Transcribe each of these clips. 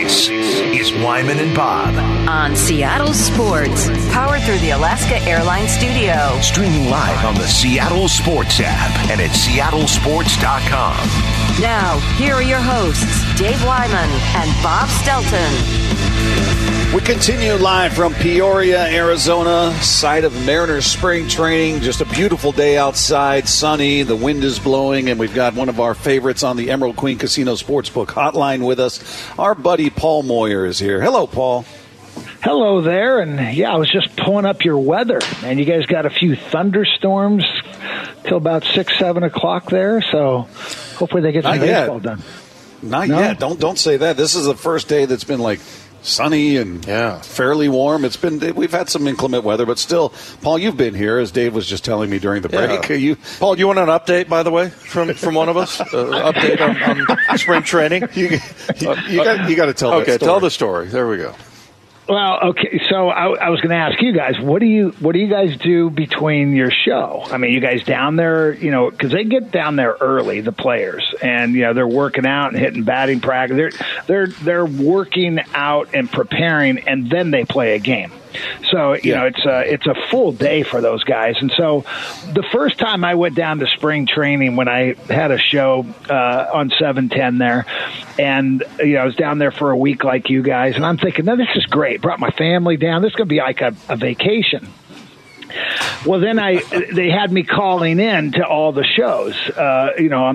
This is Wyman and Bob on Seattle Sports, powered through the Alaska Airlines Studio. Streaming live on the Seattle Sports app and at seattlesports.com. Now, here are your hosts, Dave Wyman and Bob Stelton. We continue live from Peoria, Arizona, site of Mariners spring training. Just a beautiful day outside, sunny, the wind is blowing, and we've got one of our favorites on the Emerald Queen Casino Sportsbook hotline with us. Our buddy Paul Moyer is here. Hello, Paul. Hello there, and yeah, I was just pulling up your weather, and you guys got a few thunderstorms till about 6, 7 o'clock there, so hopefully they get some baseball done. Not yet. Don't say that. This is the first day that's been like sunny and fairly warm. We've had some inclement weather, but still, Paul, you've been here, as Dave was just telling me during the break. Paul, do you want an update, by the way, from one of us? Update on spring training? You got to tell that story. Okay, tell the story. There we go. Well, okay, so I was going to ask you guys, what do you guys do between your show? I mean, you guys down there, because they get down there early, the players, and they're working out and hitting batting practice. They're working out and preparing, and then they play a game. So it's a full day for those guys. And so the first time I went down to spring training, when I had a show on 710 there, and I was down there for a week like you guys, and I'm thinking, no, this is great. Brought my family down. This is going to be like a vacation. Well, then they had me calling in to all the shows, at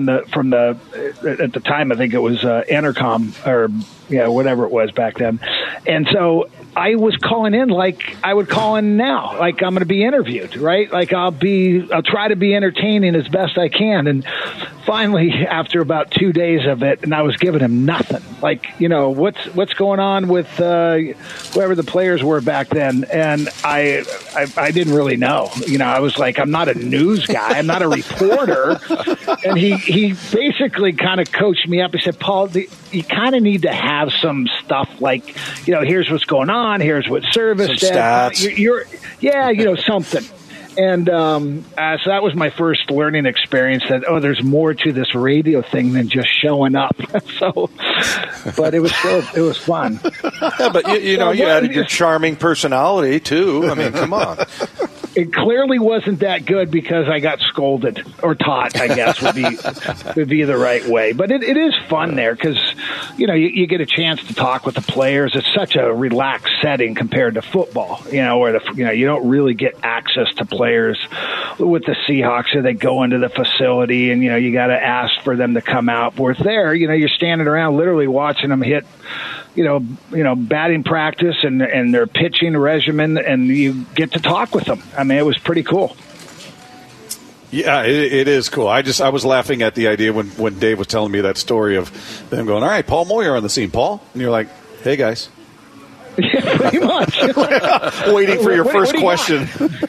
the time I think it was Entercom or whatever it was back then, and so I was calling in like I would call in now, like I'm going to be interviewed, right? Like I'll try to be entertaining as best I can. And finally, after about 2 days of it, and I was giving him nothing, like, what's going on with whoever the players were back then. And I didn't really know, I was like, I'm not a news guy. I'm not a reporter. And he basically kind of coached me up. He said, Paul, you kind of need to have some stuff like, here's what's going on. Here's what service some stats. Something. And so that was my first learning experience that, there's more to this radio thing than just showing up. But it was fun. Yeah, but you added your charming personality too. I mean, come on. It clearly wasn't that good because I got scolded or taught, I guess would be the right way. But it is fun there because, you get a chance to talk with the players. It's such a relaxed setting compared to football, where you don't really get access to players with the Seahawks. Or they go into the facility and, you got to ask for them to come out. Where there, you're standing around literally watching them hit batting practice and their pitching regimen, and you get to talk with them. I mean, it was pretty cool. Yeah, it is cool. I was laughing at the idea when Dave was telling me that story of them going, all right, Paul Moyer on the scene. Paul? And you're like, hey, guys. Yeah, pretty much. Waiting for your first question.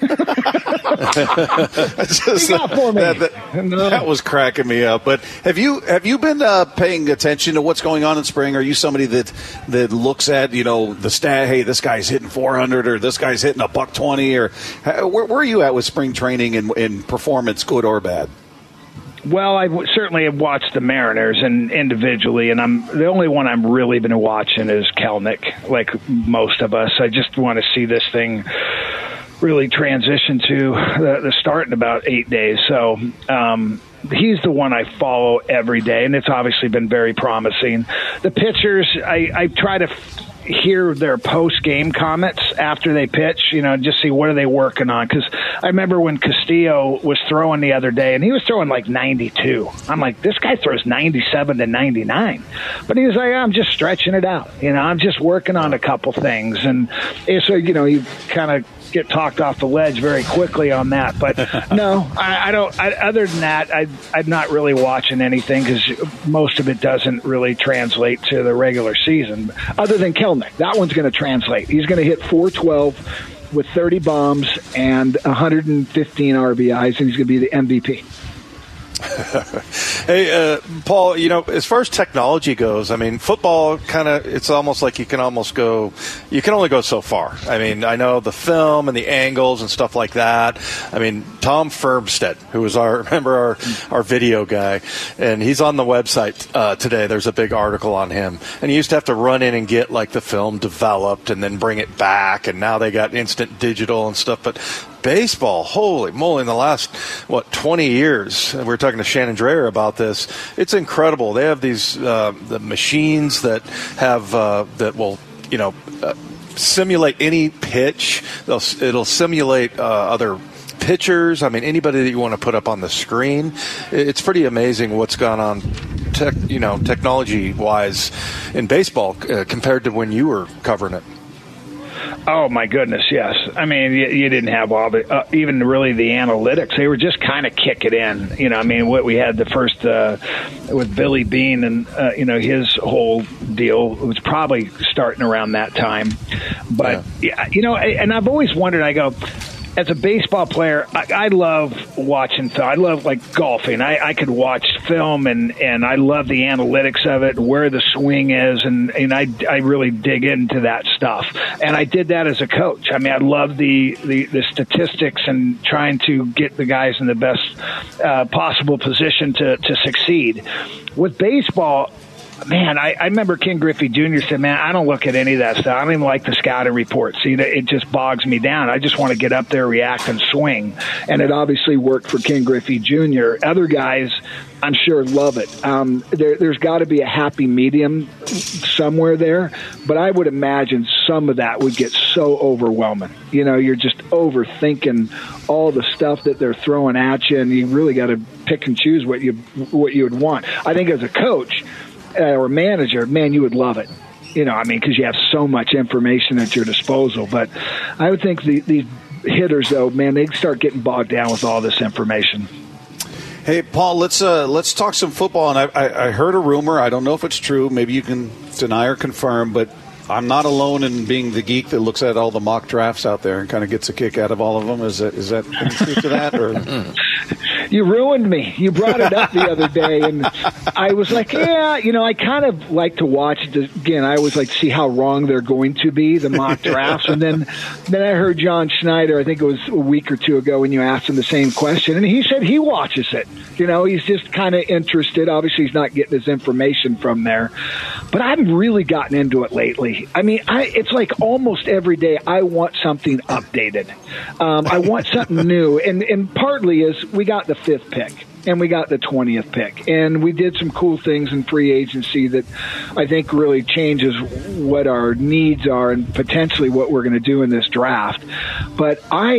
That was cracking me up. But have you been paying attention to what's going on in spring? Are you somebody that looks at the stat? Hey, this guy's hitting 400, or this guy's hitting $120, or where are you at with spring training and performance, good or bad? Well, I certainly have watched the Mariners and individually, and the only one I'm really been watching is Kelenic, like most of us. I just want to see this thing really transition to the start in about 8 days. So he's the one I follow every day, and it's obviously been very promising. The pitchers, I try to hear their post-game comments after they pitch, just see what are they working on. Because I remember when Castillo was throwing the other day, and he was throwing like 92. I'm like, this guy throws 97 to 99. But he was like, I'm just stretching it out. I'm just working on a couple things. And so, you kind of get talked off the ledge very quickly on that. But no, I don't. Other than that, I'm not really watching anything because most of it doesn't really translate to the regular season. Other than Kelenic, that one's going to translate. He's going to hit 412 with 30 bombs and 115 RBIs, and he's going to be the MVP. Hey, Paul, as far as technology goes, I mean, football it's almost like you can only go so far. I mean, I know the film and the angles and stuff like that. I mean, Tom Firmstead, who was our video guy, and he's on the website today. There's a big article on him. And he used to have to run in and get like the film developed and then bring it back, and now they got instant digital and stuff. But baseball, holy moly, in the last, 20 years, we were talking to Shannon Dreyer about this, it's incredible. They have these the machines that have that will, simulate any pitch. It'll simulate other pitchers. I mean, anybody that you want to put up on the screen. It's pretty amazing what's gone on technology-wise in baseball compared to when you were covering it. Oh, my goodness, yes. I mean, you didn't have all the, even really the analytics. They were just kind of kick it in. What we had the first with Billy Beane and, his whole deal was probably starting around that time. But, and I've always wondered, I go, as a baseball player, I love watching film. I love, golfing. I could watch film, and I love the analytics of it, where the swing is, and I really dig into that stuff. And I did that as a coach. I mean, I love the statistics and trying to get the guys in the best possible position to succeed. With baseball, man, I remember Ken Griffey Jr. said, man, I don't look at any of that stuff. I don't even like the scouting reports. See, it just bogs me down. I just want to get up there, react, and swing. And it obviously worked for Ken Griffey Jr. Other guys, I'm sure, love it. There's got to be a happy medium somewhere there. But I would imagine some of that would get so overwhelming. You're just overthinking all the stuff that they're throwing at you, and you really got to pick and choose what you would want. I think as a coach or manager, man, you would love it. Because you have so much information at your disposal. But I would think these hitters, though, man, they'd start getting bogged down with all this information. Hey, Paul, let's talk some football. And I heard a rumor. I don't know if it's true. Maybe you can deny or confirm, but I'm not alone in being the geek that looks at all the mock drafts out there and kind of gets a kick out of all of them. Is that any truth to that? Or? You ruined me. You brought it up the other day, and I was like, yeah, I kind of like to watch it. Again, I always like to see how wrong they're going to be, the mock drafts. And then I heard John Schneider, I think it was a week or two ago, when you asked him the same question, and he said he watches it. He's just kind of interested. Obviously, he's not getting his information from there. But I've really gotten into it lately. I mean, it's like almost every day I want something updated. I want something new. And partly is we got the 5th pick and we got the 20th pick. And we did some cool things in free agency that I think really changes what our needs are and potentially what we're going to do in this draft. But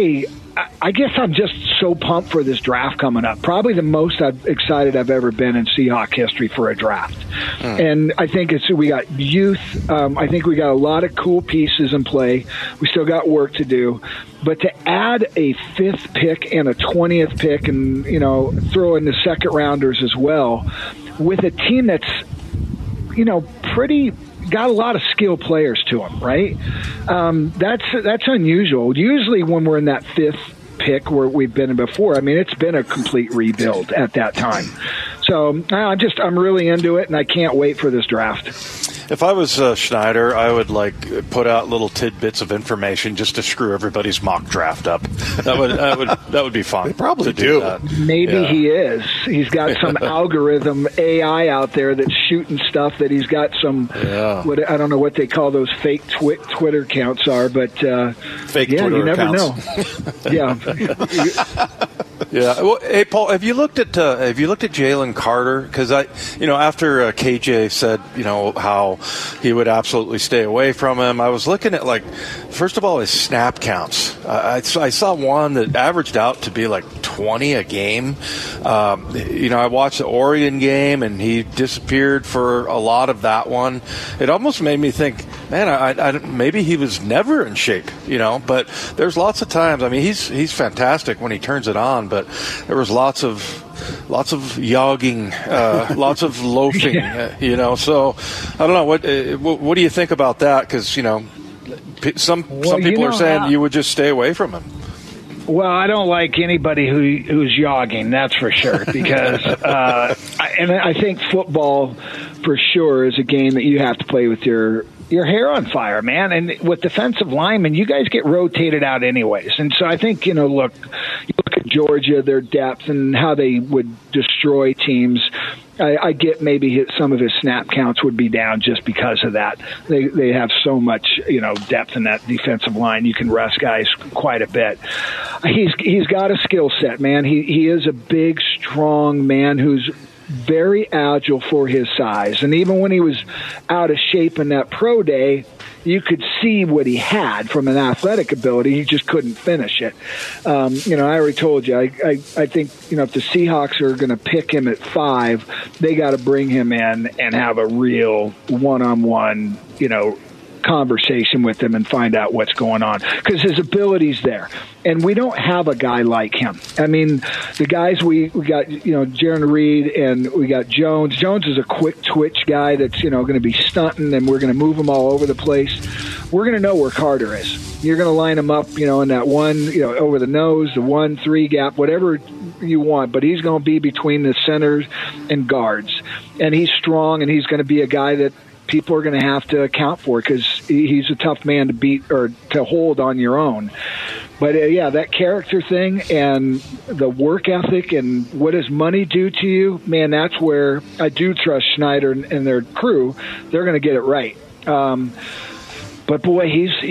I guess I'm just so pumped for this draft coming up. Probably the most excited I've ever been in Seahawk history for a draft. And I think we got youth. I think we got a lot of cool pieces in play. We still got work to do. But to add a 5th pick and a 20th pick and, throw in the second rounders as well with a team that's, pretty – got a lot of skilled players to them, right? That's unusual. Usually when we're in that 5th pick where we've been in before, I mean, it's been a complete rebuild at that time. So I'm really into it, and I can't wait for this draft. If I was Schneider, I would put out little tidbits of information just to screw everybody's mock draft up. That would be fun. They probably do. That. Maybe he is. He's got some algorithm AI out there that's shooting stuff. That he's got some. Yeah. I don't know what they call those fake Twitter accounts are, but fake Twitter you never accounts. know. Yeah. Yeah. Well, hey, Paul, have you looked at Jalen Carter? Because after KJ said how he would absolutely stay away from him, I was looking at first of all his snap counts. I saw one that averaged out to be 20 a game. I watched the Oregon game and he disappeared for a lot of that one. It almost made me think, man, I maybe he was never in shape. But there's lots of times. I mean, he's fantastic when he turns it on. But there was lots of yogging, lots of loafing, So I don't know what do you think about that? Because some people are saying you would just stay away from him. Well, I don't like anybody who's yogging, that's for sure, because I think football for sure is a game that you have to play with your hair on fire, man. And with defensive linemen, you guys get rotated out anyways. And so I think, look at Georgia, their depth and how they would destroy teams. I get maybe some of his snap counts would be down just because of that. They have so much, depth in that defensive line. You can rest guys quite a bit. He's got a skill set, man. He is a big, strong man who's very agile for his size. And even when he was out of shape in that pro day, you could see what he had from an athletic ability. He just couldn't finish it. I already told you, I think, if the Seahawks are going to pick him at 5, they got to bring him in and have a real one-on-one, conversation with him and find out what's going on, because his ability's there. And we don't have a guy like him. I mean, the guys we got, Jaron Reed and we got Jones. Jones is a quick twitch guy that's, going to be stunting, and we're going to move him all over the place. We're going to know where Carter is. You're going to line him up, in that one, over the nose, the 1-3 gap, whatever you want, but he's going to be between the centers and guards. And he's strong, and he's going to be a guy that people are going to have to account for, because he's a tough man to beat or to hold on your own. But, that character thing and the work ethic and what does money do to you, man, that's where I do trust Schneider and their crew. They're going to get it right. But, boy,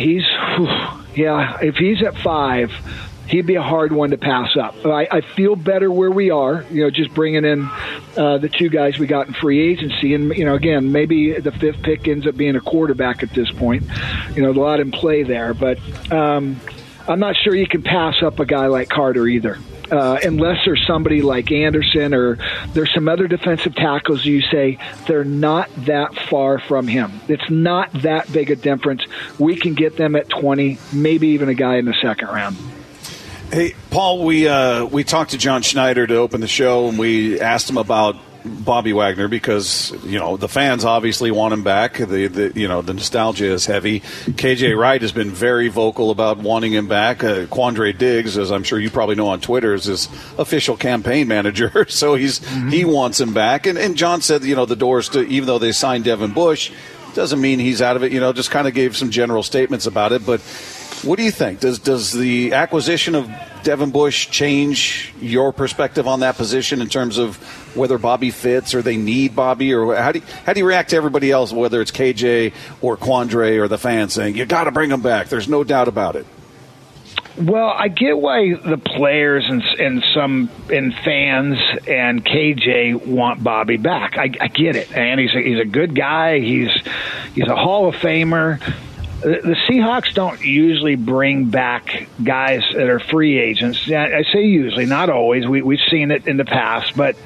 if he's at 5, he'd be a hard one to pass up. I feel better where we are, just bringing in the 2 guys we got in free agency. And, again, maybe the 5th pick ends up being a quarterback at this point. A lot in play there. But I'm not sure you can pass up a guy like Carter either. Unless there's somebody like Anderson or there's some other defensive tackles you say they're not that far from him. It's not that big a difference. We can get them at 20, maybe even a guy in the 2nd round. Hey, Paul, we talked to John Schneider to open the show, and we asked him about Bobby Wagner because, the fans obviously want him back. The nostalgia is heavy. KJ Wright has been very vocal about wanting him back. Quandre Diggs, as I'm sure you probably know on Twitter, is his official campaign manager, so he wants him back. And John said, the doors to, even though they signed Devin Bush, doesn't mean he's out of it. Just kind of gave some general statements about it, but what do you think? Does the acquisition of Devin Bush change your perspective on that position in terms of whether Bobby fits or they need Bobby? Or how do you react to everybody else, whether it's KJ or Quandre or the fans saying, you got to bring him back? There's no doubt about it. Well, I get why the players and fans and KJ want Bobby back. I get it. And he's a good guy. He's a Hall of Famer. The Seahawks don't usually bring back guys that are free agents. I say usually, not always. We've seen it in the past, but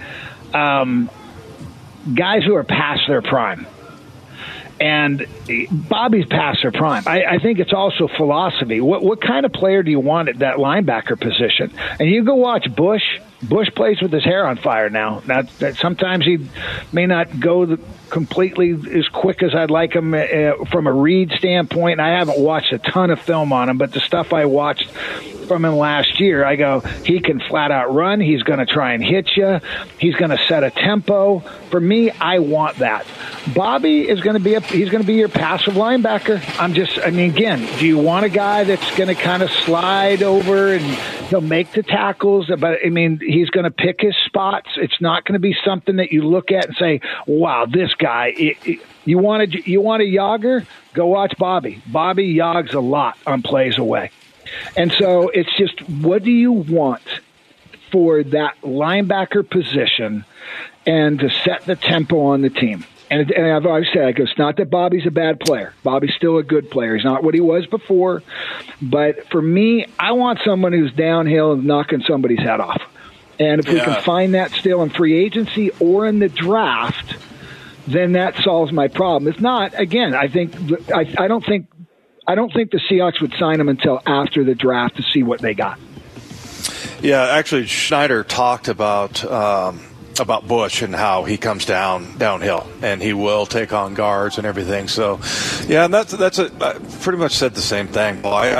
guys who are past their prime. And Bobby's past their prime. I think it's also philosophy. What kind of player do you want at that linebacker position? And you go watch Bush. Bush plays with his hair on fire now. Sometimes he may not go completely as quick as I'd like him from a read standpoint. I haven't watched a ton of film on him, but the stuff I watched from him last year, I go, he can flat out run. He's going to try and hit you. He's going to set a tempo. For me, I want that. Bobby is going to be he's going to be your passive linebacker. Again, do you want a guy that's going to kind of slide over and he'll make the tackles? But he's going to pick his spots. It's not going to be something that you look at and say, wow, this guy, you want a jogger? Go watch Bobby. Bobby jogs a lot on plays away. And so it's just, what do you want for that linebacker position and to set the tempo on the team? And I've always said, it's not that Bobby's a bad player. Bobby's still a good player. He's not what he was before. But for me, I want someone who's downhill and knocking somebody's head off. And if we can find that still in free agency or in the draft, then that solves my problem. If not, again, I don't think the Seahawks would sign him until after the draft to see what they got. Yeah, actually, Schneider talked about Bush and how he comes downhill and he will take on guards and everything. So, yeah, and I pretty much said the same thing. Well, I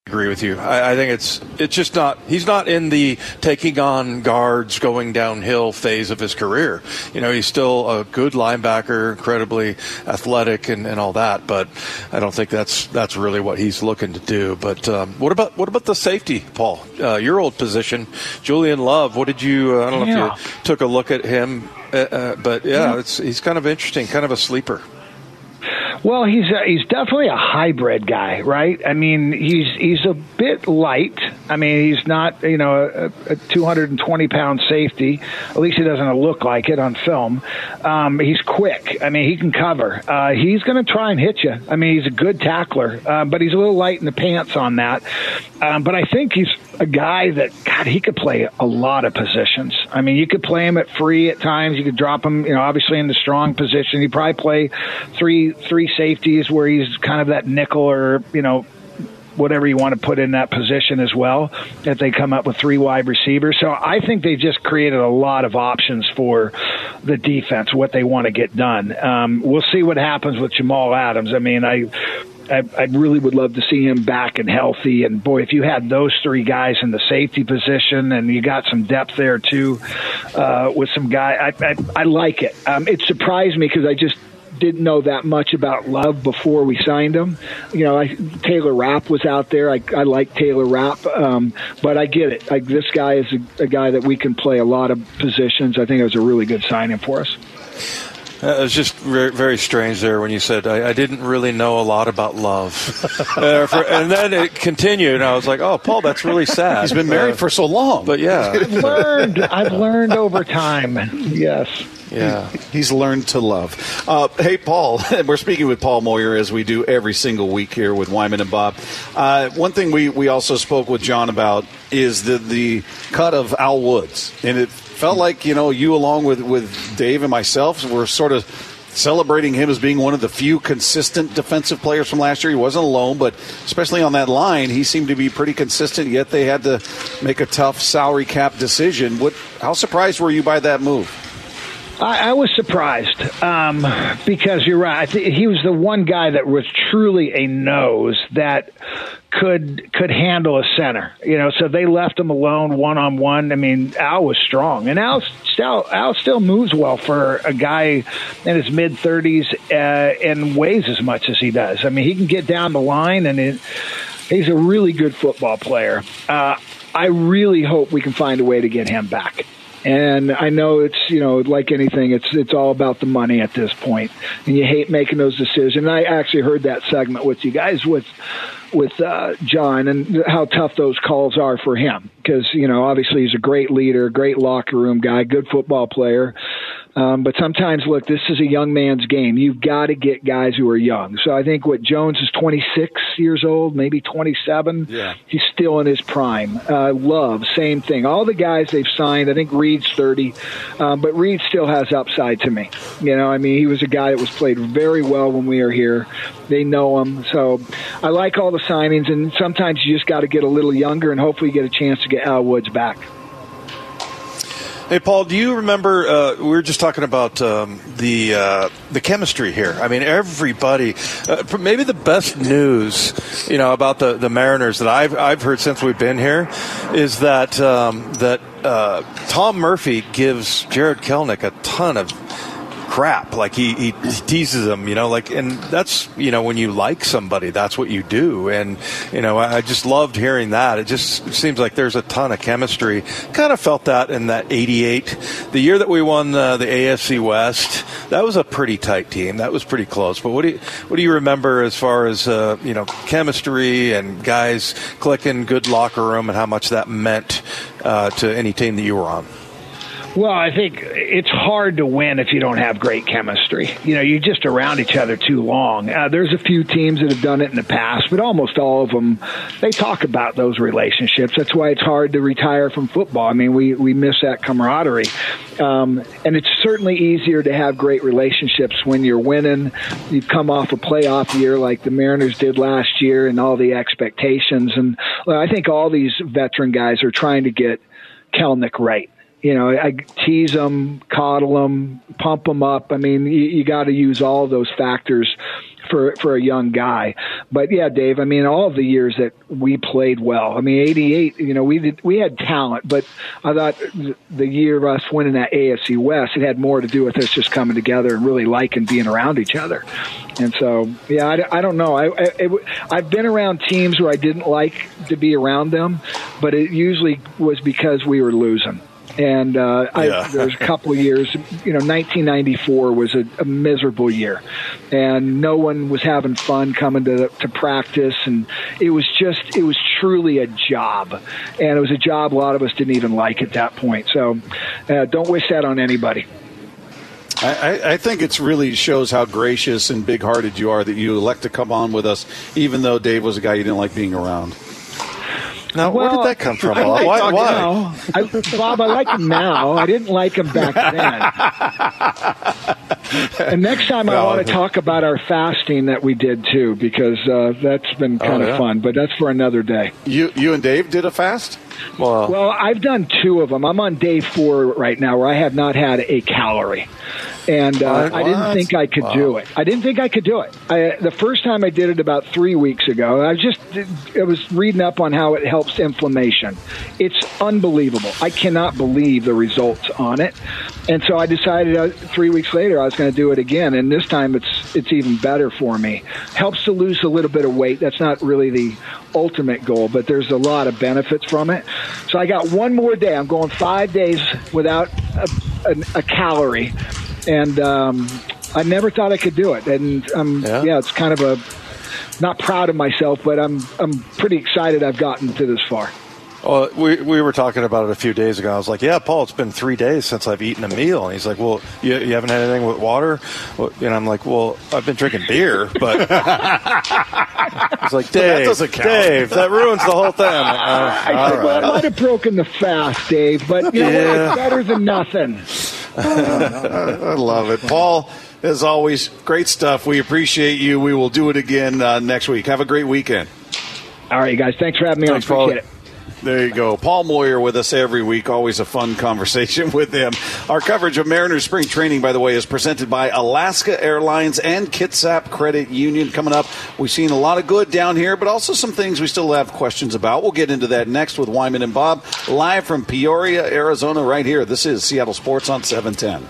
agree with you. I think it's just not. He's not in the taking on guards, going downhill phase of his career. He's still a good linebacker, incredibly athletic, and all that. But I don't think that's really what he's looking to do. But what about the safety, Paul? Your old position, Julian Love. What did you? I don't know if you took a look at him, but he's kind of interesting, kind of a sleeper. Well, he's definitely a hybrid guy, right? I mean, he's a bit light. I mean, he's not, a 220-pound safety. At least he doesn't look like it on film. He's quick. I mean, he can cover. He's going to try and hit you. I mean, he's a good tackler, but he's a little light in the pants on that. But I think he's a guy that, God, he could play a lot of positions. I mean, you could play him at free at times. You could drop him, obviously in the strong position. He'd probably play three safeties where he's kind of that nickel or, whatever you want to put in that position as well, if they come up with 3 wide receivers. So I think they just created a lot of options for the defense, what they want to get done. We'll see what happens with Jamal Adams. I mean, I really would love to see him back and healthy. And, boy, if you had those 3 guys in the safety position and you got some depth there, too, with some guy, I like it. It surprised me because I just didn't know that much about Love before we signed him. Taylor Rapp was out there. I like Taylor Rapp, but I get it. This guy is a guy that we can play a lot of positions. I think it was a really good signing for us. It was just very, very strange there when you said, I didn't really know a lot about Love. And then it continued, and I was like, oh, Paul, that's really sad. He's been married for so long. But, yeah. I've learned over time, yes. Yeah, he's learned to love. Hey, Paul, we're speaking with Paul Moyer as we do every single week here with Wyman and Bob. One thing we also spoke with John about is the cut of Al Woods, and it felt like you along with Dave and myself were sort of celebrating him as being one of the few consistent defensive players from last year. He wasn't alone, but especially on that line, he seemed to be pretty consistent, yet they had to make a tough salary cap decision. How surprised were you by that move? I was surprised because you're right. He was the one guy that was truly a nose that could handle a center. So they left him alone one-on-one. I mean, Al was strong, and Al still moves well for a guy in his mid-30s and weighs as much as he does. I mean, he can get down the line, and he's a really good football player. I really hope we can find a way to get him back. And I know it's, like anything, it's all about the money at this point. And you hate making those decisions. And I actually heard that segment with you guys with John and how tough those calls are for him. Because, obviously he's a great leader, great locker room guy, good football player. But sometimes, look, this is a young man's game. You've got to get guys who are young. So I think Jones is 26 years old, maybe 27. Yeah. He's still in his prime. Love, same thing. All the guys they've signed, I think Reed's 30, but Reed still has upside to me. He was a guy that was played very well when we were here. They know him. So I like all the signings, and sometimes you just got to get a little younger and hopefully get a chance to get Al Woods back. Hey, Paul, do you remember, we were just talking about the chemistry here. I mean, everybody, maybe the best news, about the Mariners that I've heard since we've been here is that Tom Murphy gives Jared Kelenic a ton of crap. Like he teases him, and that's, when you like somebody, that's what you do. And, I just loved hearing that. It just seems like there's a ton of chemistry. Kind of felt that in that 88, the year that we won the AFC West. That was a pretty tight team. That was pretty close. But what do you remember as far as, chemistry and guys clicking, good locker room, and how much that meant to any team that you were on? Well, I think it's hard to win if you don't have great chemistry. You're just around each other too long. There's a few teams that have done it in the past, but almost all of them, they talk about those relationships. That's why it's hard to retire from football. I mean, we miss that camaraderie. And it's certainly easier to have great relationships when you're winning. You've come off a playoff year like the Mariners did last year and all the expectations. And I think all these veteran guys are trying to get Kelenic right. I tease them, coddle them, pump them up. I mean, you got to use all those factors for a young guy. But yeah, Dave, I mean, all of the years that we played well, I mean, 88, we had talent, but I thought the year of us winning that AFC West, it had more to do with us just coming together and really liking being around each other. And so, yeah, I don't know. I've been around teams where I didn't like to be around them, but it usually was because we were losing. And there's a couple of years, 1994 was a miserable year, and no one was having fun coming to practice, and it was truly a job, and it was a job a lot of us didn't even like at that point. So don't wish that on anybody. I think it really shows how gracious and big-hearted you are that you elect to come on with us, even though Dave was a guy you didn't like being around. Now, where did that come from? Bob? Why? Bob, I like him now. I didn't like him back then. And next time I want to talk about our fasting that we did, too, because that's been kind of fun. But that's for another day. You and Dave did a fast? Well, I've done 2 of them. I'm on day 4 right now where I have not had a calorie. And I didn't think I could do it. The first time I did it about 3 weeks ago, I was reading up on how it helps inflammation. It's unbelievable. I cannot believe the results on it. And so I decided 3 weeks later I was going to do it again. And this time it's even better for me. Helps to lose a little bit of weight. That's not really the ultimate goal, but there's a lot of benefits from it. So I got 1 more day. I'm going 5 days without a calorie. And I never thought I could do it. And it's kind of not proud of myself, but I'm pretty excited I've gotten to this far. Well, we were talking about it a few days ago. I was like, yeah, Paul, it's been 3 days since I've eaten a meal. And he's like, well, you haven't had anything with water? And I'm like, well, I've been drinking beer, but he's like, Dave, that doesn't count. Dave, that ruins the whole thing. I said, well, I might have broken the fast, Dave, but it's better than nothing. I love it. Paul, as always, great stuff. We appreciate you. We will do it again next week. Have a great weekend. All right, guys. Thanks for having me on. Appreciate it. There you go. Paul Moyer with us every week. Always a fun conversation with him. Our coverage of Mariners spring training, by the way, is presented by Alaska Airlines and Kitsap Credit Union. Coming up, we've seen a lot of good down here, but also some things we still have questions about. We'll get into that next with Wyman and Bob, live from Peoria, Arizona, right here. This is Seattle Sports on 710.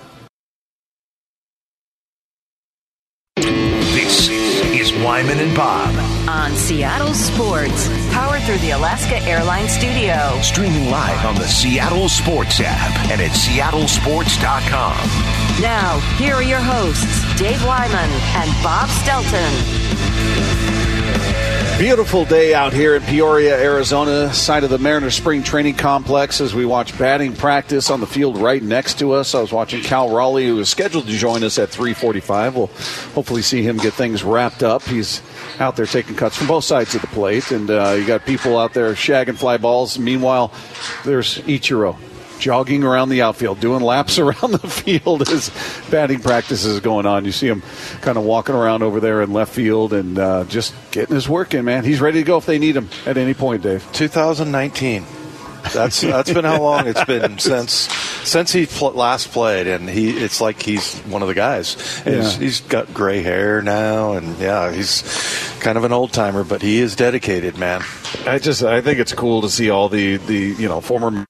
This is Wyman and Bob on Seattle Sports, powered through the Alaska Airlines studio. Streaming live on the Seattle Sports app and at seattlesports.com. Now, here are your hosts, Dave Wyman and Bob Stelton. Beautiful day out here in Peoria, Arizona, site of the Mariners spring training complex as we watch batting practice on the field right next to us. I was watching Cal Raleigh, who is scheduled to join us at 3:45. We'll hopefully see him get things wrapped up. He's out there taking cuts from both sides of the plate, and you got people out there shagging fly balls. Meanwhile, there's Ichiro jogging around the outfield, doing laps around the field as batting practice is going on. You see him kind of walking around over there in left field and just getting his work in, man. He's ready to go if they need him at any point, Dave. 2019. That's been how long it's been since he last played, and it's like he's one of the guys. He's got gray hair now, and he's kind of an old timer, but he is dedicated, man. I think it's cool to see all the former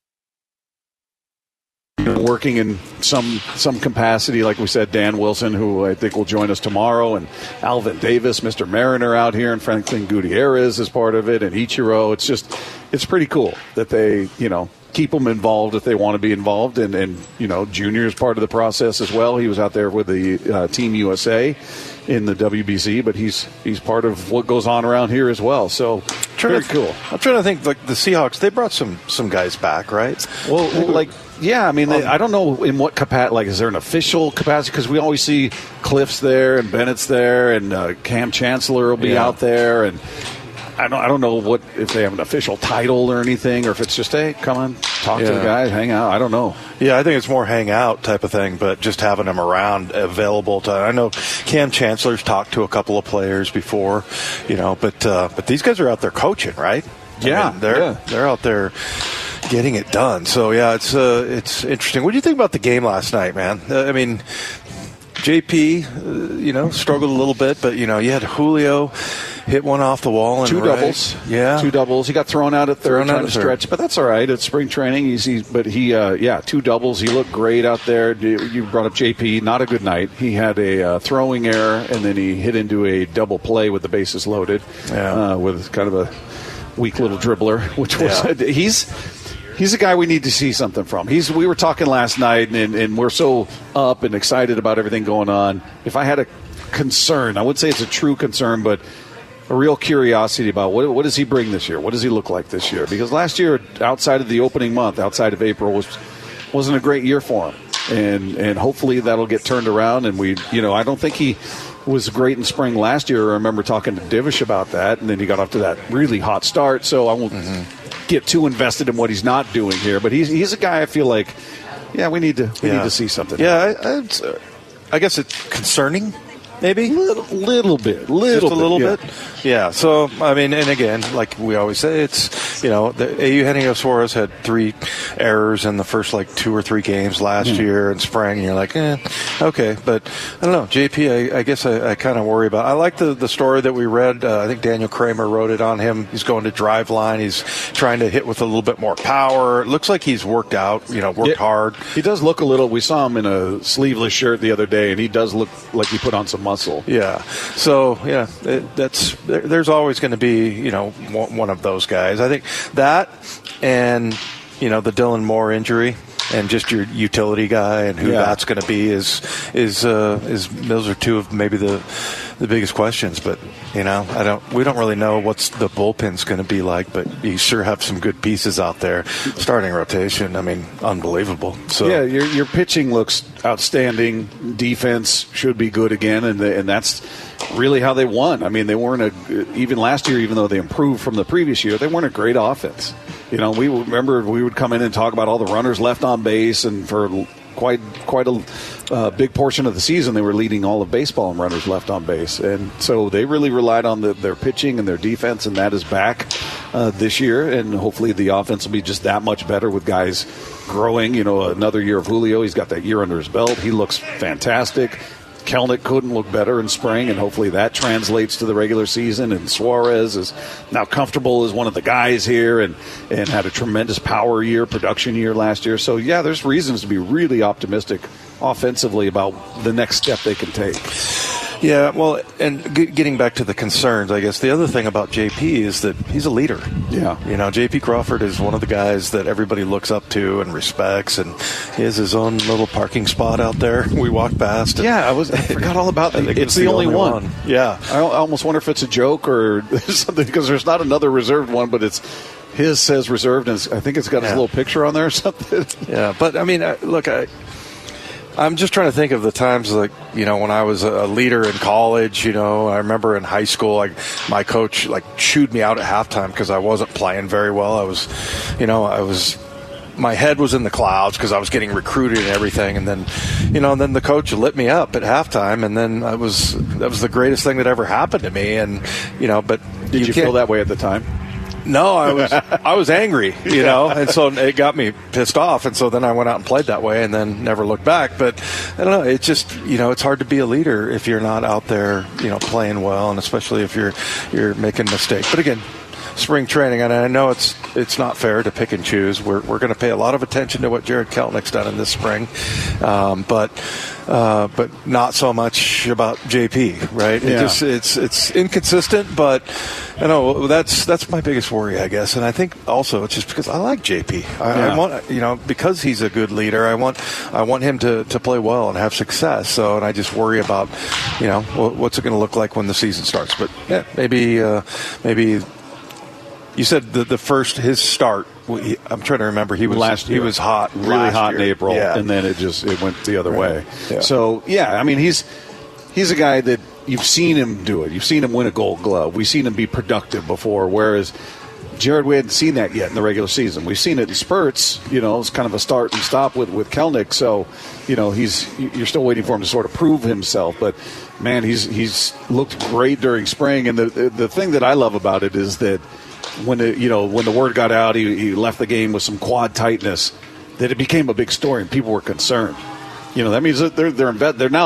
working in some capacity, like we said, Dan Wilson, who I think will join us tomorrow, and Alvin Davis, Mr. Mariner out here, and Franklin Gutierrez is part of it, and Ichiro. It's pretty cool that they, keep them involved if they want to be involved, and Junior is part of the process as well. He was out there with the Team USA in the WBC, but he's part of what goes on around here as well. So very cool. I'm trying to think, like the Seahawks, they brought some guys back, right? Well, I don't know in what capacity. Like, is there an official capacity? Because we always see Cliff's there and Bennett's there, and Cam Chancellor will be out there, and I don't know if they have an official title or anything, or if it's just, hey, come on, talk to the guys, hang out. I don't know. Yeah, I think it's more hang out type of thing, but just having them around, available to. I know Cam Chancellor's talked to a couple of players before, but these guys are out there coaching, right? Yeah, they're out there getting it done. So it's interesting. What do you think about the game last night, man? JP, struggled a little bit, but you had Julio hit one off the wall. And two doubles. Yeah. 2 doubles. He got thrown out at third trying to stretch, but that's all right. It's spring training. But he 2 doubles. He looked great out there. You brought up JP. Not a good night. He had a throwing error, and then he hit into a double play with the bases loaded with kind of a weak little dribbler, which was he's a guy we need to see something from. We were talking last night, and we're so up and excited about everything going on. If I had a concern, I wouldn't say it's a true concern, but a real curiosity about what does he bring this year? What does he look like this year? Because last year, outside of the opening month, outside of April, wasn't a great year for him. And hopefully that'll get turned around. And I don't think he was great in spring last year. I remember talking to Divish about that, and then he got off to that really hot start. So I won't get too invested in what he's not doing here. But he's a guy I feel like, we need to see something. Yeah, I guess it's concerning. Maybe little bit. Yeah. So I mean, and again, like we always say, it's Eugenio Suarez had 3 errors in the first 2 or 3 games last year in spring, and you're like, okay. But I don't know, JP. I guess I kind of worry about. I like the story that we read. I think Daniel Kramer wrote it on him. He's going to drive line. He's trying to hit with a little bit more power. It looks like he's worked out. Worked hard. He does look a little. We saw him in a sleeveless shirt the other day, and he does look like he put on some muscle. Yeah. So there's always going to be one of those guys. I think that and the Dylan Moore injury and just your utility guy and who that's going to be is those are 2 of maybe the biggest questions. But we don't really know what's the bullpen's going to be like. But you sure have some good pieces out there. Starting rotation, I mean, unbelievable. So your pitching looks outstanding. Defense should be good again, and that's really how they won. I mean, they weren't even last year, even though they improved from the previous year, they weren't a great offense. We remember we would come in and talk about all the runners left on base, and for quite a big portion of the season, they were leading all of baseball in runners left on base. And so they really relied on their pitching and their defense, and that is back this year. And hopefully the offense will be just that much better with guys growing. Another year of Julio. He's got that year under his belt. He looks fantastic. Kelnick couldn't look better in spring, and hopefully that translates to the regular season. And Suarez is now comfortable as one of the guys here and had a tremendous power year, production year last year. So, there's reasons to be really optimistic offensively about the next step they can take. Yeah, well, and getting back to the concerns, I guess the other thing about JP is that he's a leader. Yeah. JP Crawford is one of the guys that everybody looks up to and respects, and he has his own little parking spot out there. We walked past. I forgot all about that. It's the only one. Yeah. I almost wonder if it's a joke or something, because there's not another reserved one, but his says reserved, and I think it's got his little picture on there or something. Yeah, but I mean, look, I'm just trying to think of the times when I was a leader in college. I remember in high school, my coach chewed me out at halftime because I wasn't playing very well. My head was in the clouds because I was getting recruited and everything. And then, then the coach lit me up at halftime, and then that was the greatest thing that ever happened to me. And but did you feel that way at the time? No, I was angry, and so it got me pissed off, and so then I went out and played that way, and then never looked back. But I don't know, it's just it's hard to be a leader if you're not out there, playing well, and especially if you're making mistakes. But again, spring training, and I know it's not fair to pick and choose. We're going to pay a lot of attention to what Jared Kelnick's done in this spring, but not so much about JP, right? Yeah. It's inconsistent, but I know that's my biggest worry, I guess. And I think also it's just because I like JP. I want because he's a good leader. I want him to play well and have success. So, and I just worry about what's it going to look like when the season starts. But yeah, maybe. You said his start. I'm trying to remember. He was he was hot, really hot in April, yeah. And then it went the other way. Yeah. So I mean he's a guy that you've seen him do it. You've seen him win a Gold Glove. We've seen him be productive before. Whereas Jared, we hadn't seen that yet in the regular season. We've seen it in spurts. It's kind of a start and stop with Kelnick. So you're still waiting for him to sort of prove himself. But man, he's looked great during spring. And the thing that I love about it is that when the word got out, he left the game with some quad tightness, that it became a big story and people were concerned. That means that they're now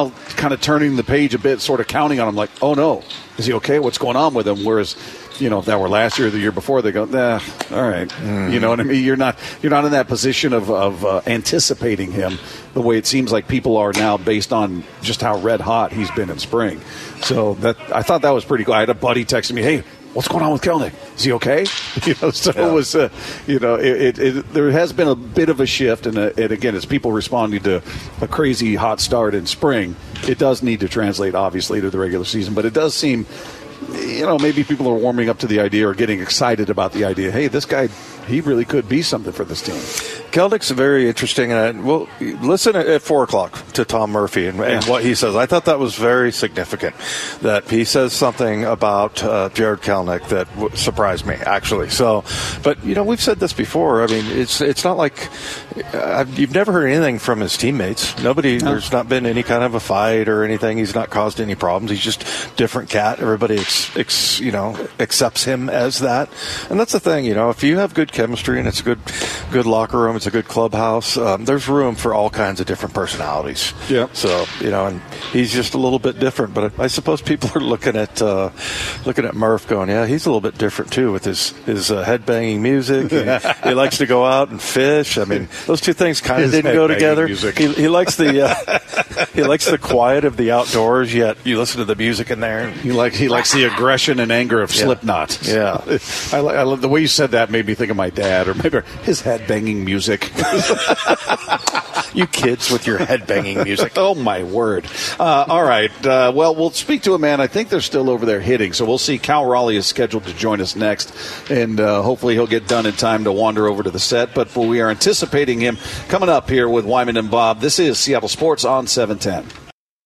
kind of turning the page a bit, sort of counting on him, like, oh no, is he okay? What's going on with him? Whereas, if that were last year or the year before, they go, nah, all right. You know what I mean? You're not in that position of anticipating him the way it seems like people are now, based on just how red hot he's been in spring. So I thought that was pretty cool. I had a buddy texting me, hey, what's going on with Kelenic? Is he okay? It was, there has been a bit of a shift, and again, as people responding to a crazy hot start in spring, it does need to translate, obviously, to the regular season. But it does seem, maybe people are warming up to the idea or getting excited about the idea. Hey, this guy, he really could be something for this team. Kelenick's very interesting, and we'll listen at 4 o'clock to Tom Murphy and what he says. I thought that was very significant, that he says something about Jared Kelenic that surprised me, actually. So, but we've said this before. I mean, it's not like you've never heard anything from his teammates. There's not been any kind of a fight or anything. He's not caused any problems. He's just different cat. Everybody accepts him as that, and that's the thing. If you have good chemistry and it's a good locker room, it's a good clubhouse, there's room for all kinds of different personalities. Yeah. So and he's just a little bit different. But I suppose people are looking at Murph, going, yeah, he's a little bit different too with his head banging music. He likes to go out and fish. I mean, those two things kind of didn't go together. He likes the quiet of the outdoors. Yet you listen to the music in there. He likes the aggression and anger of Slipknot. Yeah. I love the way you said that. Made me think of my dad, or maybe his head banging music. You kids with your head banging music. Oh my word. All right. Well, we'll speak to a man. I think they're still over there hitting, so we'll see. Cal Raleigh is scheduled to join us next, and hopefully he'll get done in time to wander over to the set. But we are anticipating him coming up here with Wyman and Bob. This is Seattle Sports on 710.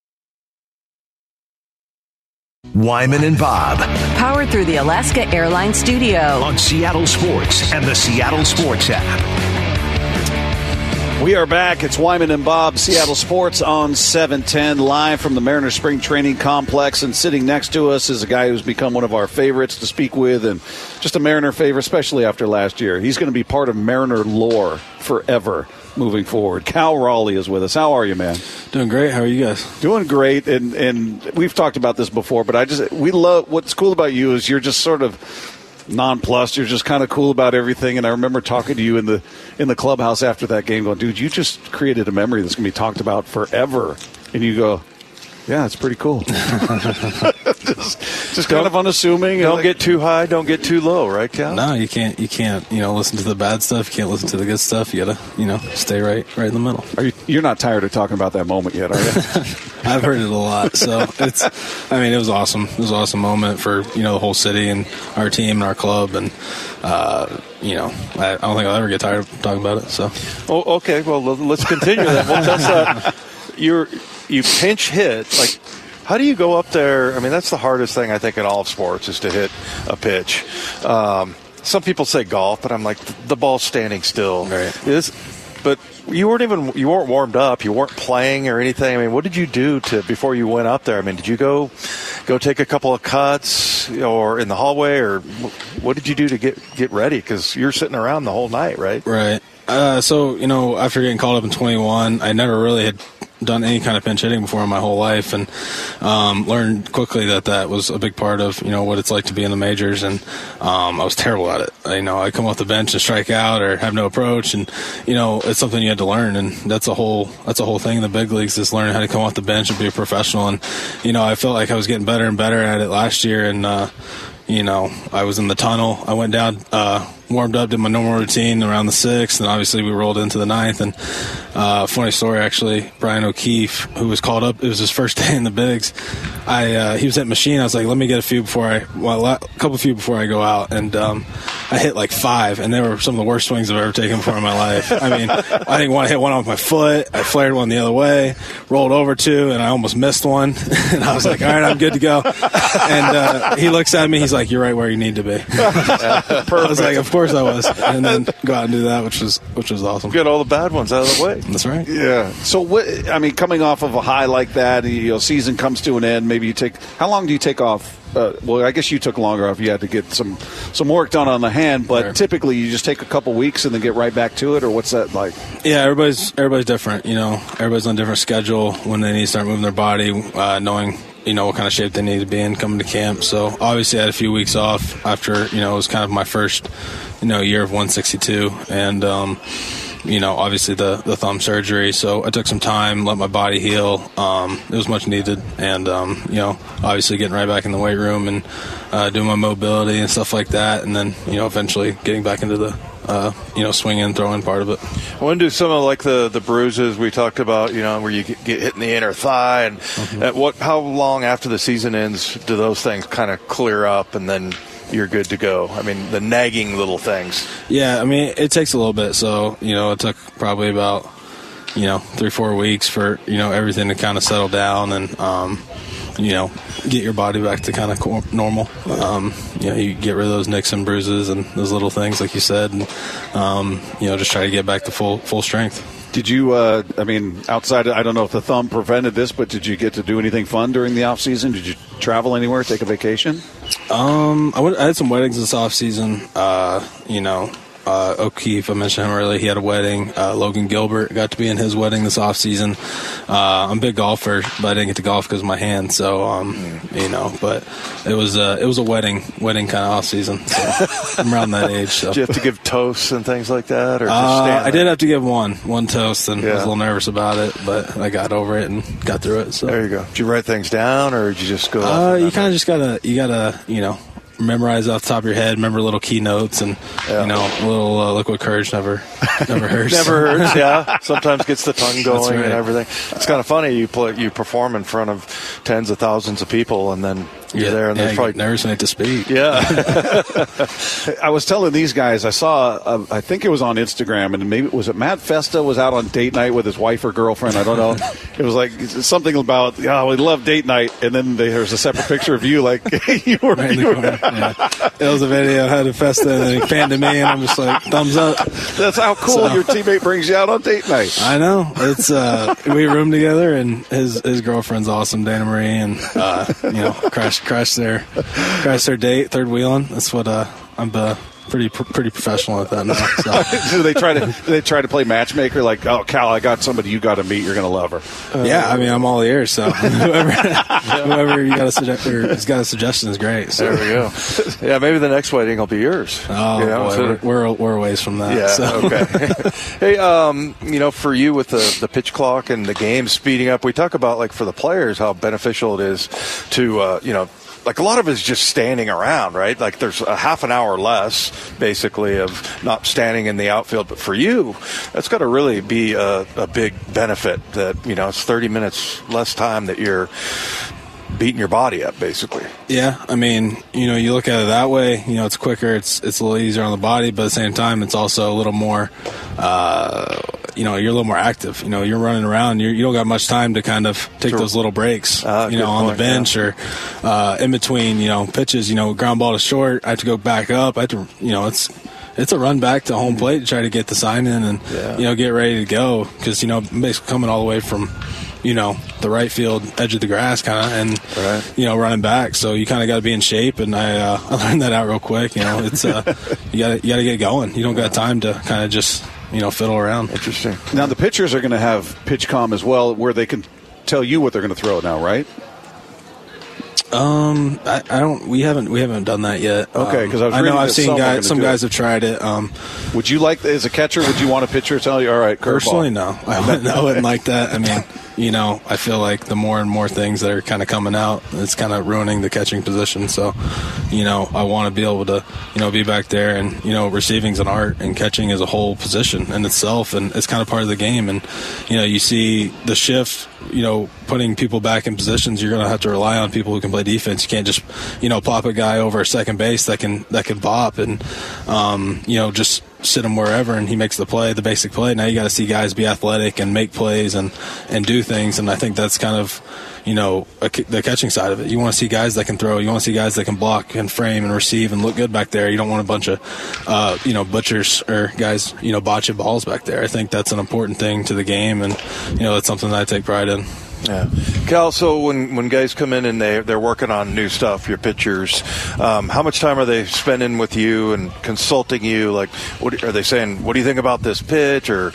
Wyman and Bob. Powered through the Alaska Airlines Studio. On Seattle Sports and the Seattle Sports app. We are back. It's Wyman and Bob, Seattle Sports on 710, live from the Mariners Spring Training Complex. And sitting next to us is a guy who's become one of our favorites to speak with, and just a Mariner favorite, especially after last year. He's going to be part of Mariner lore forever moving forward. Cal Raleigh is with us. How are you, man? Doing great. How are you guys? Doing great. And we've talked about this before, but we love what's cool about you is you're just sort of nonplussed. You're just kind of cool about everything. And I remember talking to you in the clubhouse after that game, going, dude, you just created a memory that's going to be talked about forever. And you go, yeah, it's pretty cool. just kind of unassuming. Don't get too high, don't get too low, right, Cal? No, you can't. Listen to the bad stuff. You can't listen to the good stuff. You gotta, stay right in the middle. You're not tired of talking about that moment yet, are you? I've heard it a lot. So it was awesome. It was an awesome moment for the whole city and our team and our club, and I don't think I'll ever get tired of talking about it. So. Oh, okay. Well, let's continue that. We'll test that. You pinch hit, like, how do you go up there? I mean, that's the hardest thing, I think, in all of sports, is to hit a pitch. Some people say golf, but I'm like, the ball's standing still. Right. But you weren't warmed up. You weren't playing or anything. I mean, what did you do before you went up there? I mean, did you go take a couple of cuts or in the hallway, or what did you do to get ready? Because you're sitting around the whole night, right? Right. So, after getting called up in 21, I never really had done any kind of pinch hitting before in my whole life, and learned quickly that was a big part of what it's like to be in the majors. And I was terrible at it. I come off the bench and strike out or have no approach, and it's something you had to learn. And that's a whole thing in the big leagues, is learning how to come off the bench and be a professional. And I felt like I was getting better and better at it last year, and I was in the tunnel. I went down, warmed up, did my normal routine around the 6th, and obviously we rolled into the 9th. And funny story, actually, Brian O'Keefe, who was called up, it was his first day in the bigs. He was at machine. I was like, let me get a few before I go out. And I hit like 5, and they were some of the worst swings I've ever taken before in my life. I mean, I think I hit one off my foot. I flared one the other way, rolled over 2, and I almost missed one. And I was like, all right, I'm good to go. And he looks at me. He's like, you're right where you need to be. I was like, of course I was. And then go out and do that, which was awesome. Get all the bad ones out of the way. That's right. Yeah. So, coming off of a high like that, season comes to an end. Maybe how long do you take off well, I guess you took longer off. You had to get some work done on the hand, but typically you just take a couple weeks and then get right back to it, or what's that like? Yeah, everybody's different. Everybody's on a different schedule when they need to start moving their body, knowing what kind of shape they need to be in coming to camp. So obviously I had a few weeks off after it was kind of my first year of 162, and obviously the thumb surgery. So I took some time, let my body heal. It was much needed, and obviously getting right back in the weight room and doing my mobility and stuff like that, and then eventually getting back into the swinging and throwing part of it. I want to do some of like the bruises we talked about, where you get hit in the inner thigh, and how long after the season ends do those things kind of clear up and then you're good to go? I mean, the nagging little things. Yeah, I mean, it takes a little bit. So, it took probably about, 3-4 weeks for, everything to kind of settle down and, get your body back to kind of normal. You get rid of those nicks and bruises and those little things, like you said, and, just try to get back to full strength. Did you, outside, I don't know if the thumb prevented this, but did you get to do anything fun during the off season? Did you travel anywhere, take a vacation? I had some weddings this off season. O'Keefe, I mentioned him earlier. He had a wedding. Logan Gilbert got to be in his wedding this off season. I'm a big golfer, but I didn't get to golf because of my hand. So, but it was a wedding kind of off season. So I'm around that age. So. Did you have to give toasts and things like that, or just I did have to give one toast, and I was a little nervous about it, but I got over it and got through it. So there you go. Did you write things down, or did you just go? You kind of just gotta memorize off the top of your head, remember little keynotes, and a little liquid courage never hurts. Never hurts. Yeah, sometimes gets the tongue going right. And everything. It's kind of funny. You perform in front of tens of thousands of people, and then you're there, and they're probably nervous and to speak. Yeah. I was telling these guys, I saw, I think it was on Instagram, and maybe was it Matt Festa was out on date night with his wife or girlfriend? I don't know. It was like something about, we love date night, and then there's a separate picture of you, like you were. Right in the corner. Yeah. It was a video. I had a Festa, and then he panned to me, and I'm just like, thumbs up. That's how cool your teammate brings you out on date night. I know. It's we room together, and his girlfriend's awesome, Dana Marie, and crashed their date, third wheeling. That's what I'm pretty professional at that now. So. Do they try to play matchmaker? Like, oh, Cal, I got somebody you got to meet. You're going to love her. Yeah, I mean, I'm all ears. So whoever you got has got a suggestion is great. So. There we go. Yeah, maybe the next wedding will be yours. Oh, boy, we're a ways from that. Yeah. So. Okay. Hey, for you with the pitch clock and the game speeding up, we talk about like for the players how beneficial it is to like a lot of it is just standing around, right? Like there's a half an hour less, basically, of not standing in the outfield. But for you, that's got to really be a big benefit that, it's 30 minutes less time that you're beating your body up, basically. Yeah, I mean, you look at it that way, it's quicker, it's a little easier on the body, but at the same time, it's also a little more, you're a little more active. You're running around, you don't got much time to kind of take those little breaks, on the bench or in between, pitches, ground ball to short, I have to go back up, I have to, it's a run back to home plate to try to get the sign in and, get ready to go because, basically coming all the way from, the right field edge of the grass kind of and, running back. So you kind of got to be in shape. And I learned that out real quick. It's, you got to get going. You don't got time to kind of just, fiddle around. Interesting. Now the pitchers are going to have PitchCom as well, where they can tell you what they're going to throw now, right? We haven't done that yet. Okay, because I know I've seen some guys have tried it. Would you like, as a catcher, would you want a pitcher to tell you, all right, curveball? Personally, no. I wouldn't like that. I mean, I feel like the more and more things that are kind of coming out, it's kind of ruining the catching position. So, I want to be able to, be back there and, receiving's an art and catching is a whole position in itself. And it's kind of part of the game. And, you see the shift, putting people back in positions, you're going to have to rely on people who can play defense. You can't just, plop a guy over second base that can bop and, just sit him wherever and he makes the basic play. Now you got to see guys be athletic and make plays and do things. And I think that's kind of, the catching side of it. You want to see guys that can throw. You want to see guys that can block and frame and receive and look good back there. You don't want a bunch of, butchers or guys, botching balls back there. I think that's an important thing to the game, and, that's something that I take pride in. Yeah. Cal, so when guys come in and they're working on new stuff, your pitchers, how much time are they spending with you and consulting you? Like, what are they saying? What do you think about this pitch? Or,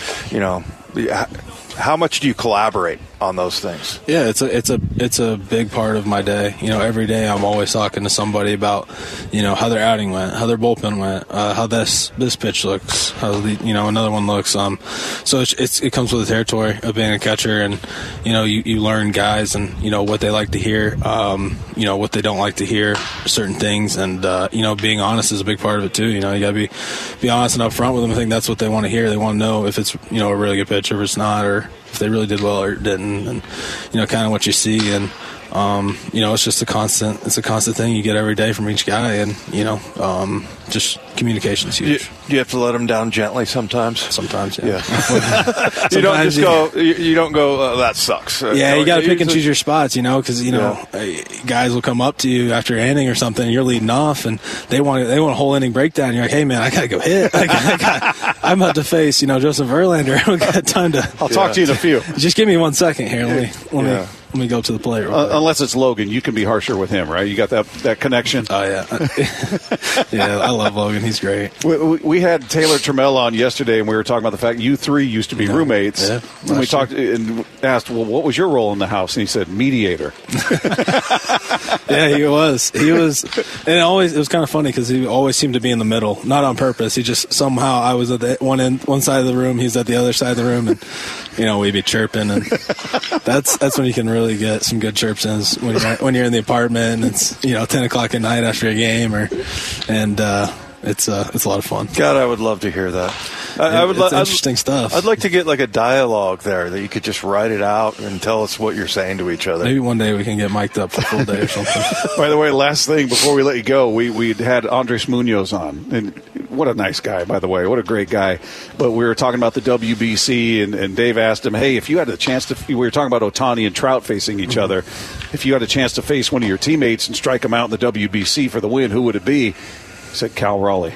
how much do you collaborate on those things? Yeah, it's a big part of my day. Every day I'm always talking to somebody about, how their outing went, how their bullpen went, how this pitch looks, how another one looks. So it comes with the territory of being a catcher, and you learn guys and what they like to hear, what they don't like to hear, certain things, and being honest is a big part of it too. You gotta be honest and upfront with them. I think that's what they want to hear. They want to know if it's a really good pitch or if it's not, or if they really did well or didn't, and kind of what you see, and it's just a constant thing you get every day from each guy, and just communication is huge. Do you have to let them down gently sometimes? Sometimes, yeah. You don't just go. You don't go. That sucks. Yeah, you got to pick and choose your spots, because guys will come up to you after an inning or something, and you're leading off, and they want a whole inning breakdown. And you're like, hey man, I gotta go hit. I'm about to face Joseph Verlander. I don't got time to. I'll talk to you in a few. Just give me 1 second here. Let me go to the plate. Unless it's Logan, you can be harsher with him, right? You got that connection. Oh yeah, yeah. I love Logan. He's great. We had Taylor Trammell on yesterday, and we were talking about the fact you three used to be roommates. Yeah, and we talked and asked, well, what was your role in the house? And he said, mediator. Yeah, he was. And it was kind of funny because he always seemed to be in the middle, not on purpose. He just somehow I was at the one side of the room, he's at the other side of the room, and we'd be chirping, and that's when you can really get some good chirps in, is when you're in the apartment and it's 10 o'clock at night after a game, it's a lot of fun. God, I would love to hear that. It's interesting stuff. I'd like to get like a dialogue there that you could just write it out and tell us what you're saying to each other. Maybe one day we can get mic'd up for a full day or something. By the way, last thing before we let you go, we had Andres Munoz on, and what a nice guy, by the way, what a great guy. But we were talking about the WBC, and Dave asked him, hey, if you had a chance to, we were talking about Ohtani and Trout facing each other, if you had a chance to face one of your teammates and strike him out in the WBC for the win, who would it be? He said Cal Raleigh.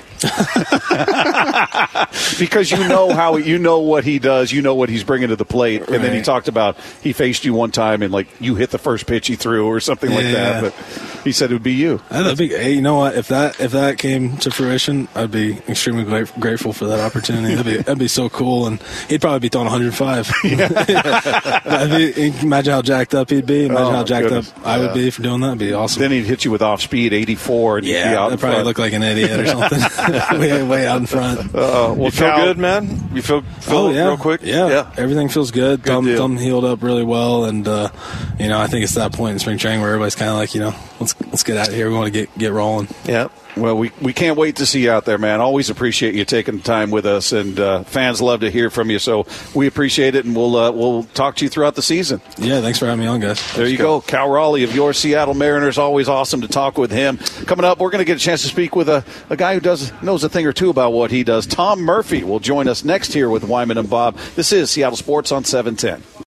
Because you know what he does, you know what he's bringing to the plate, and then he talked about he faced you one time and like you hit the first pitch he threw or something like that. But he said it would be you. Hey, you know what? If that came to fruition, I'd be extremely grateful for that opportunity. That'd be so cool, and he'd probably be throwing 105. Imagine how jacked up he'd be. Imagine how jacked up I would be for doing that. It'd be awesome. Then he'd hit you with off speed 84, and you'd be out. I'd probably look like an idiot or something. way out in front. You feel good, man? You feel real quick? Yeah. Everything feels good. Thumb healed up really well, and I think it's that point in spring training where everybody's kind of like, let's get out of here. We want to get rolling. Yeah. Well, we can't wait to see you out there, man. Always appreciate you taking the time with us, and fans love to hear from you. So we appreciate it, and we'll talk to you throughout the season. Yeah, thanks for having me on, guys. There you go. Cal Raleigh of your Seattle Mariners. Always awesome to talk with him. Coming up, we're going to get a chance to speak with a guy who knows a thing or two about what he does. Tom Murphy will join us next here with Wyman and Bob. This is Seattle Sports on 710.